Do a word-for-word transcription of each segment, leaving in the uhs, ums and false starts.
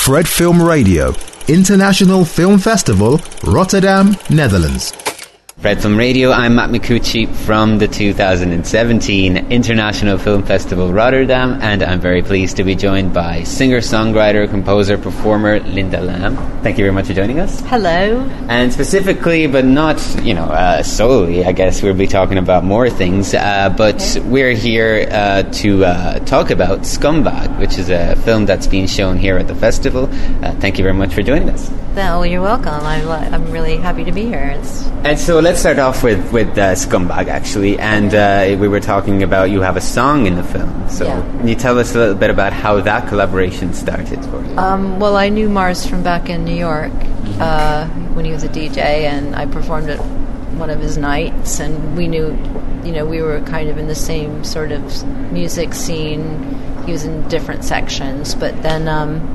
Fred Film Radio, International Film Festival, Rotterdam, Netherlands. Fred Film Radio, I'm Matt Micucci from the two thousand seventeen International Film Festival Rotterdam, and I'm very pleased to be joined by singer-songwriter, composer, performer Linda Lam. Thank you very much for joining us. Hello. And specifically, but not, you know, uh, solely, I guess we'll be talking about more things, uh, but okay. we're here uh, to uh, talk about Scumbag, which is a film that's being shown here at the festival. Uh, thank you very much for joining us. Well, you're welcome. I'm, I'm really happy to be here. It's and so let's start off with, with uh, Scumbag, actually. And uh, we were talking about you have a song in the film. So yeah. Can you tell us a little bit about how that collaboration started for you? Um, well, I knew Mars from back in New York mm-hmm. uh, when he was a D J, and I performed at one of his nights. And we knew, you know, we were kind of in the same sort of music scene. He was in different sections. But then... Um,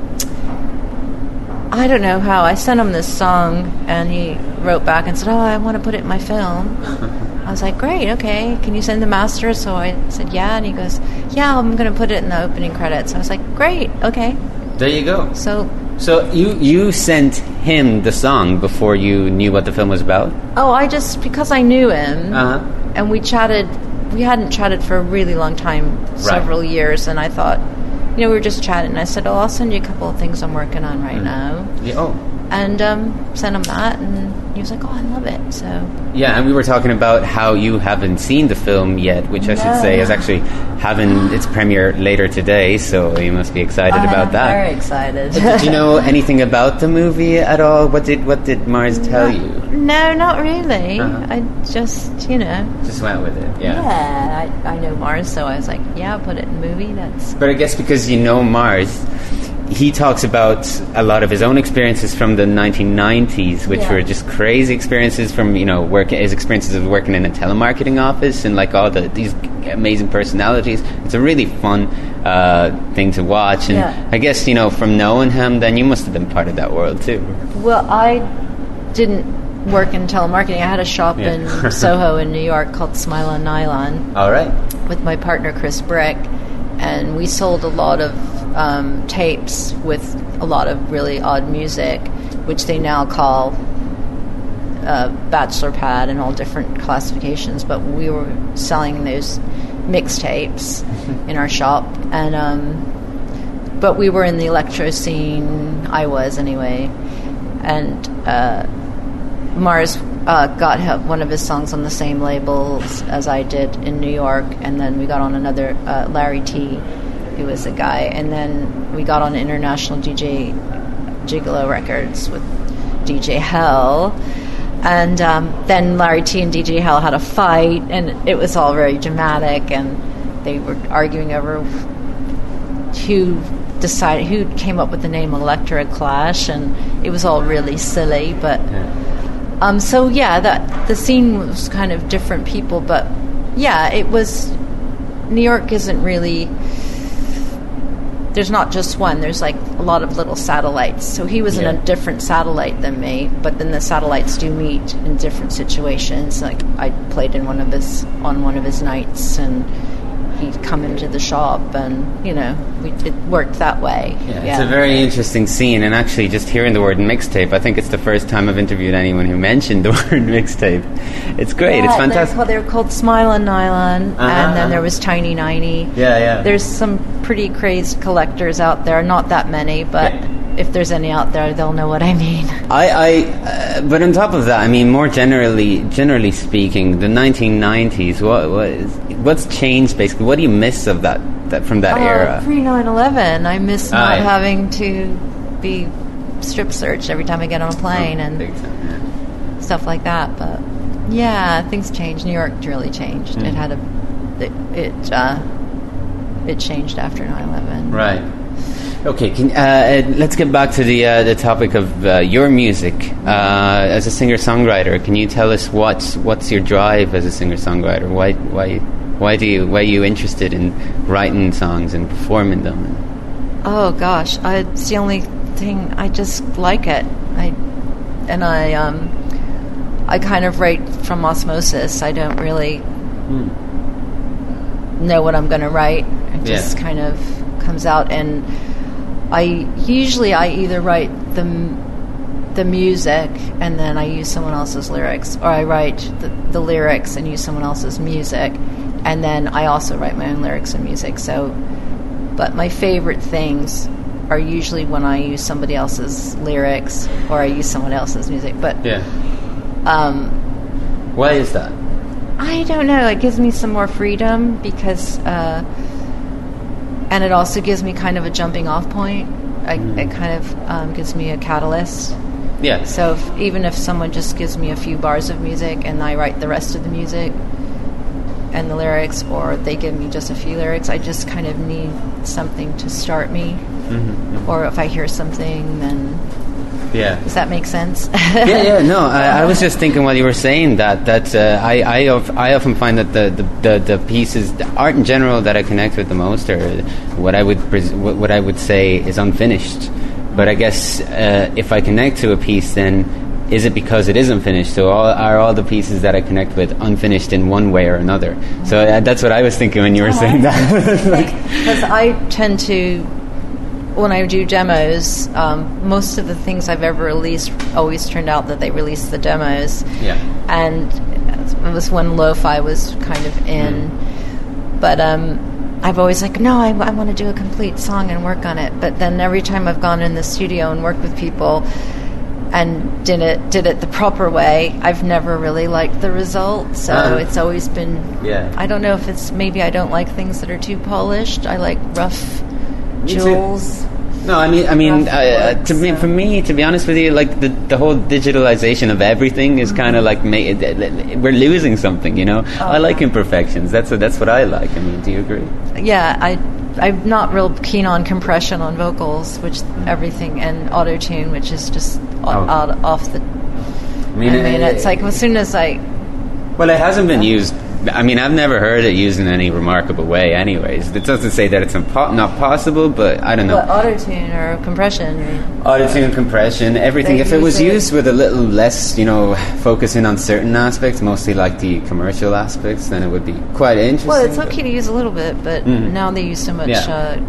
I don't know how. I sent him this song, and he wrote back and said, oh, I want to put it in my film. I was like, great, okay. Can you send the master? So I said, yeah. And he goes, yeah, I'm going to put it in the opening credits. I was like, great, okay. There you go. So so you, you sent him the song before you knew what the film was about? Oh, I just, because I knew him, uh-huh. and we chatted, we hadn't chatted for a really long time, several right. years, and I thought... You know, we were just chatting, and I said, oh, I'll send you a couple of things I'm working on right mm. now. Yeah, oh. And um, sent him that, and he was like, oh, I love it, so... Yeah, and we were talking about how you haven't seen the film yet, which I no. should say is actually having its premiere later today, so you must be excited I about am that. very excited. Did you know anything about the movie at all? What did what did Mars tell no, you? No, not really. Uh-huh. I just, you know... Just went with it, yeah. Yeah, I, I know Mars, so I was like, yeah, I'll put it in the movie, that's... But I guess because you know Mars... He talks about a lot of his own experiences from the nineteen nineties, which yeah. were just crazy experiences from, you know, work, his experiences of working in a telemarketing office and like all the these amazing personalities. It's a really fun uh, thing to watch. And yeah. I guess, you know, from knowing him, then you must have been part of that world too. Well, I didn't work in telemarketing. I had a shop yeah. in Soho in New York called Smile on Nylon. All right. With my partner, Chris Brick. And we sold a lot of um, tapes with a lot of really odd music, which they now call uh, bachelor pad and all different classifications. But we were selling those mixtapes in our shop, and um, but we were in the electro scene. I was anyway, and uh, Mars uh, got one of his songs on the same labels as I did in New York, and then we got on another uh, Larry T, who was a guy, and then we got on International D J Gigolo Records with D J Hell, and um, then Larry T and D J Hell had a fight, and it was all very dramatic, and they were arguing over who decided who came up with the name Electra Clash, and it was all really silly, but yeah. um, so yeah, that the scene was kind of different people, but yeah, it was. New York isn't really. There's not just one. There's like a lot of little satellites. So he was yeah. in a different satellite than me, but then the satellites do meet in different situations. Like I played in one of his on one of his nights, and he'd come into the shop, and you know, we, it worked that way. Yeah, yeah, it's a very interesting scene, and actually, just hearing the word mixtape, I think it's the first time I've interviewed anyone who mentioned the word mixtape. It's great. Yeah, it's fantastic. They're, they were called Smile on Nylon, uh-huh, and then uh-huh. there was Tiny Ninety. Yeah, yeah. There's some pretty crazed collectors out there. Not that many, but. Yeah. If there's any out there, they'll know what I mean. I, I uh, but on top of that, I mean, more generally, generally speaking, the nineteen nineties. What, what is, what's changed basically? What do you miss of that, that from that uh, era? Pre nine eleven, I miss ah, not yeah. having to be strip searched every time I get on a plane oh, and big time, yeah. stuff like that. But yeah, things changed. New York really changed. Mm. It had a it it, uh, it changed after nine eleven. Right. Okay, can, uh, let's get back to the uh, the topic of uh, your music. Uh, as a singer-songwriter, can you tell us what's what's your drive as a singer-songwriter? Why why why do you why are you interested in writing songs and performing them? Oh gosh, I, it's the only thing. I just like it. I and I um I kind of write from osmosis. I don't really hmm. know what I'm going to write. It just yeah. kind of comes out, and I usually I either write the the music and then I use someone else's lyrics, or I write the, the lyrics and use someone else's music, and then I also write my own lyrics and music. So, but my favorite things are usually when I use somebody else's lyrics or I use someone else's music. But yeah, um, why is that? I don't know. It gives me some more freedom because, uh, and it also gives me kind of a jumping off point. I, mm. It kind of um, gives me a catalyst. Yeah. So if, even if someone just gives me a few bars of music and I write the rest of the music and the lyrics, or they give me just a few lyrics, I just kind of need something to start me. Mm-hmm, mm-hmm. Or if I hear something, then yeah. Does that make sense? yeah, yeah. No, I, I was just thinking while you were saying that that uh, I I, of, I often find that the, the, the, the pieces, the art in general that I connect with the most, are what I would pres- what I would say is unfinished. But I guess uh, if I connect to a piece, then is it because it is unfinished? So all, are all the pieces that I connect with unfinished in one way or another? So uh, that's what I was thinking when you were oh, saying that. Like, because I tend to, when I do demos, um, most of the things I've ever released always turned out that they released the demos. Yeah. And it was when lo-fi was kind of in. Mm. But um, I've always like, no, I, I want to do a complete song and work on it. But then every time I've gone in the studio and worked with people and did it did it the proper way, I've never really liked the result. So uh, it's always been, yeah. I don't know if it's, maybe I don't like things that are too polished. I like rough jewels. No, I mean, I mean, uh, to me, for me, to be honest with you, like the the whole digitalization of everything is mm-hmm. kind of like ma- we're losing something, you know. Oh, I like imperfections. That's what that's what I like. I mean, do you agree? Yeah, I I'm not real keen on compression on vocals, which mm-hmm. everything, and auto tune, which is just oh. out, off the. I mean, I mean it, it's like as soon as I. Well, it hasn't been used. I mean, I've never heard it used in any remarkable way anyways. It doesn't say that it's impo- not possible, but I don't know. What, auto-tune or compression? Auto-tune, compression, everything. If it was used with a little less, you know, focusing on certain aspects, mostly like the commercial aspects, then it would be quite interesting. Well, it's okay to use a little bit, but mm-hmm. now they use so much yeah.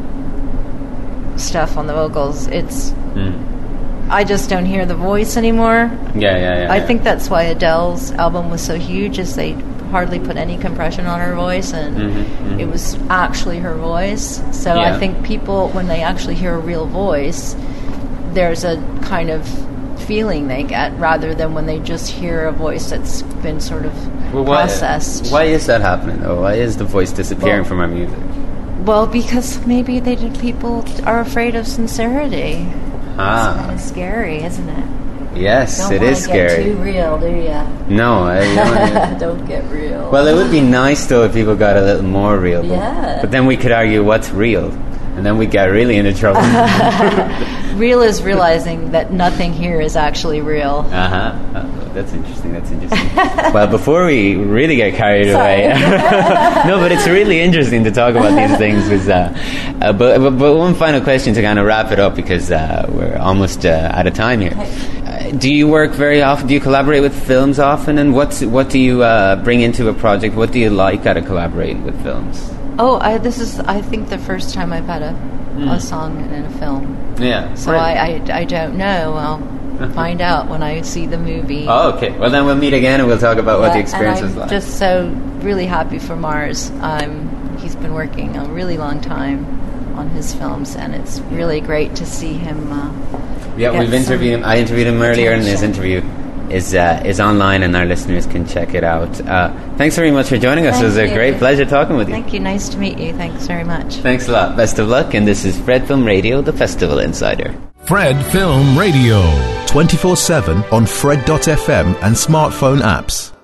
uh, stuff on the vocals. It's... Mm. I just don't hear the voice anymore. Yeah, yeah, yeah. I yeah. think that's why Adele's album was so huge, is they hardly put any compression on her voice, and mm-hmm, mm-hmm. it was actually her voice. So yeah. I think people, when they actually hear a real voice, there's a kind of feeling they get, rather than when they just hear a voice that's been sort of well, why, processed. Why is that happening, though? Why is the voice disappearing well, from our music? Well, because maybe they did, people are afraid of sincerity. Ah. It's kind of scary, isn't it? Yes, don't it is scary. Don't get too real, do ya? No, I don't. Don't get real. Well, it would be nice though if people got a little more real. But, yeah. But then we could argue what's real, and then we get really into trouble. Real is realizing that nothing here is actually real. Uh huh. Oh, that's interesting. That's interesting. Well, before we really get carried away, no, but it's really interesting to talk about these things. With, uh, uh, but, but but one final question to kind of wrap it up, because uh, we're almost uh, out of time here. Uh, do you work very often? Do you collaborate with films often? And what's what do you uh, bring into a project? What do you like out of collaborating with films? Oh, I, this is I think the first time I've had a mm. a song in a film. Yeah. So right. I, I I don't know. I'll find out when I see the movie. Oh, okay. Well, then we'll meet again and we'll talk about yeah, what the experience and was I'm like. Just so really happy for Mars. Um, he's been working a really long time on his films, and it's really great to see him. Uh, yeah, we've interviewed him. I interviewed him earlier, and his interview is uh, is online, and our listeners can check it out. Uh, thanks very much for joining us. Thank it was you. a great pleasure talking with you. Thank you. Nice to meet you. Thanks very much. Thanks a lot. Best of luck. And this is Fred Film Radio, the Festival Insider. Fred Film Radio. twenty-four seven on Fred dot f m and smartphone apps.